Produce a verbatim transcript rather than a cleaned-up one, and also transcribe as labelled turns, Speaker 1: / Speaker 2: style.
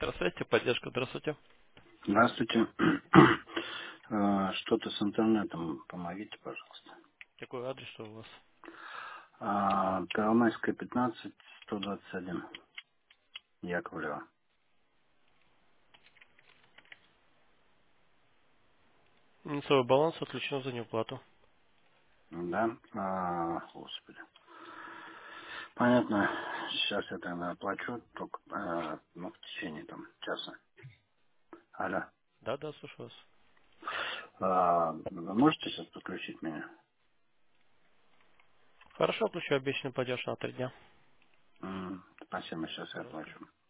Speaker 1: Здравствуйте, поддержка, здравствуйте.
Speaker 2: Здравствуйте. Э, Что-то с интернетом, помогите, пожалуйста.
Speaker 1: Какой адрес, что у вас?
Speaker 2: А, Первомайская, пятнадцать, сто двадцать один, Яковлева.
Speaker 1: Минусовой баланс отключен за неуплату.
Speaker 2: Да? А, господи. Понятно. Сейчас я тогда оплачу, только э, ну, в течение там часа. Алло.
Speaker 1: Да, да, слушаю вас.
Speaker 2: А, вы можете сейчас подключить меня?
Speaker 1: Хорошо, отключу обещанный платеж на три дня.
Speaker 2: М, Спасибо, сейчас я
Speaker 1: Пожалуйста.
Speaker 2: оплачу.